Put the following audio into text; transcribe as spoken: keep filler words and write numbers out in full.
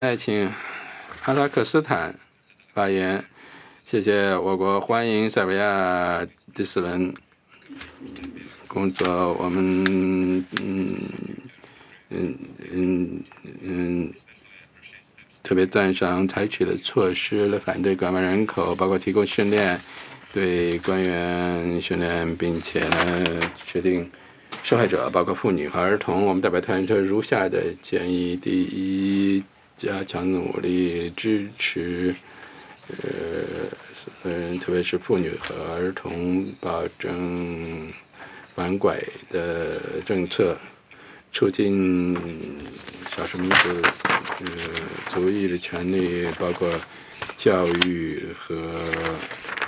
爱请哈萨克斯坦发言。谢谢我国欢迎塞尔维亚第四轮工作，我们嗯嗯嗯嗯特别赞赏采取的措施来反对拐卖人口，包括提供训练，对官员训练，并且呢确定受害者包括妇女和儿童。我们代表团队如下的建议：第一，加强努力支持呃嗯，特别是妇女和儿童，保证反拐的政策，促进少数民族呃族裔的权利，包括教育和